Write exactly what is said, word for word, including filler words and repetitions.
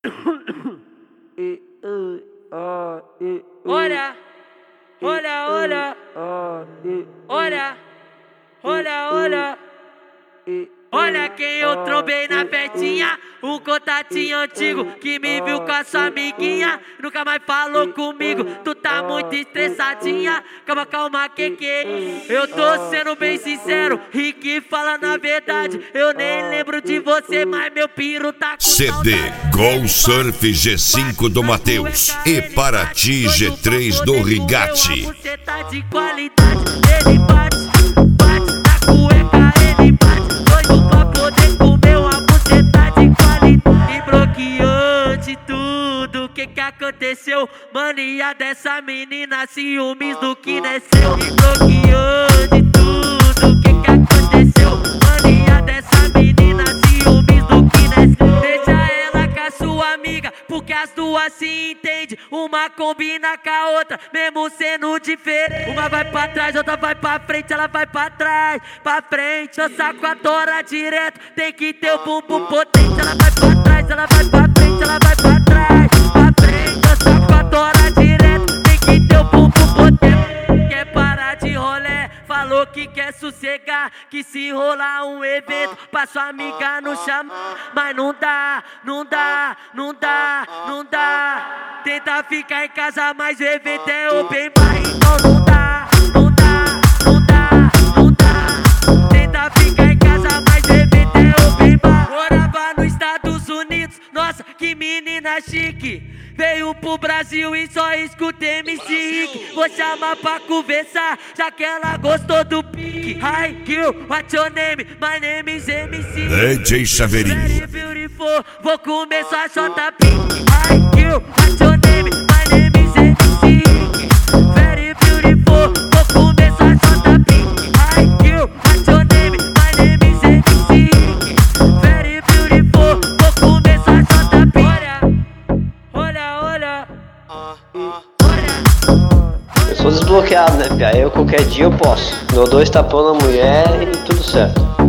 Olha, olha, olha, olha, olha, olha. Olha quem eu trombei na festinha, um contatinho antigo que me viu com a sua amiguinha. Nunca mais falou comigo, tu tá muito estressadinha. Calma, calma, que que eu tô sendo bem sincero, Rick fala na verdade. Eu nem lembro de você, mas meu piro tá com C D Gol Surf G cinco do Matheus e Paraty G três do Rigatti. Você tá de qualidade, ele bate, bate na cueca, ele bate. Doido pra poder comer uma buceta de qualidade. Me bloqueou de tudo, que que aconteceu? Mania dessa menina, ciúmes do que desceu. Me bloqueou de tudo, que que aconteceu? Mania dessa menina, ciúmes do que desceu. Deixa ela com a sua amiga, porque as duas se entendem. Uma combina com a outra, mesmo sendo diferente. Uma vai pra trás, outra vai pra frente. Ela vai pra trás, pra frente. Eu saco a tora direto, tem que ter o bumbum potente. Ela vai pra trás, ela vai pra frente. Ela vai pra trás, pra frente. Eu saco a tora direto, tem que ter o bumbum potente. Quer parar de rolé, falou que quer sossegar, que se rolar um evento pra sua amiga não chamar. Mas não dá, não dá, não dá, não dá. Tenta ficar em casa, mas o evento é open bar. Então não dá, não dá, não dá, não dá. Tenta ficar em casa, mas o evento é open bar. Morava nos Estados Unidos, nossa, que menina chique. Veio pro Brasil e só escuta M C Rick. Vou chamar pra conversar, já que ela gostou do pique. Hi, girl, what's your name? My name is M C D J Chaveirinho. Very beautiful, vou comer sua J P. Hi, girl, what's your name? My name is M C Rick. Very beautiful, vou comer sua J P. Hi, girl, what's your name? My name is M C Rick. Very beautiful, vou comer sua J P. Olha, olha, olha, olha. Eu sou desbloqueado, né, pia? Eu qualquer dia eu posso. Dou dois tapão na mulher e tudo certo.